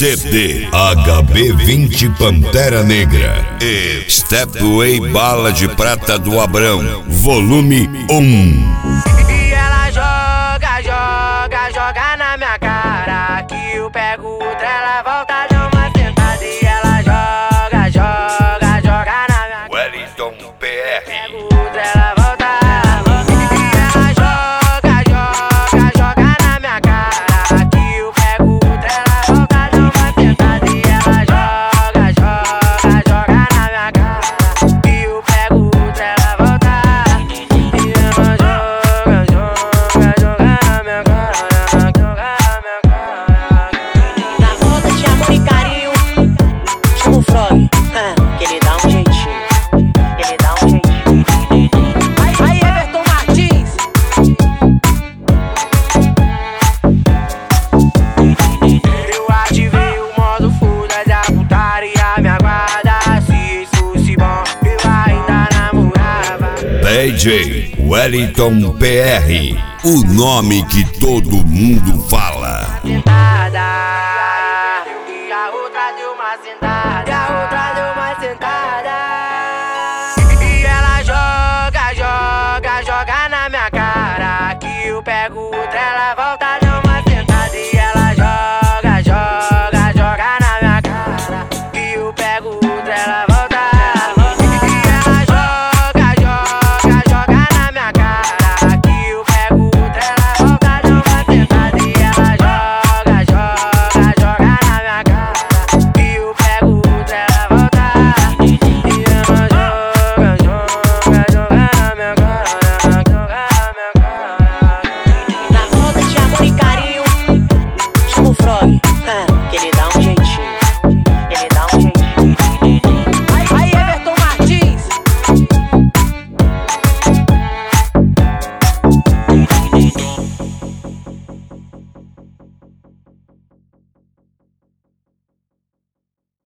CD HB20 Pantera Negra e Stepway Bala de Prata do Abrão, volume 1. E ela joga, joga, joga na minha cara, que eu pego outra, ela volta, dá uma sentada. E ela joga, joga, joga na minha cara, Wellington PR. pego outra, ela volta. E ela joga, joga, joga na minha cara, que eu pego outra, ela volta, dá uma sentada. E ela joga, joga, joga na minha cara, que eu pego outra, ela volta. E ela joga, joga, joga na minha cara, joga na minha cara. Na volta de amor e carinho, chama o Frog, que ele dá um jeitinho, que ele dá um jeitinho. Aí, Everton Martins. Eu ativei o modo foda da putaria, me aguarda. Se isso fosse bom, eu ainda namorava. DJ Wellington PR, o nome que todo mundo fala. Sentada, e a outra deu uma sentada.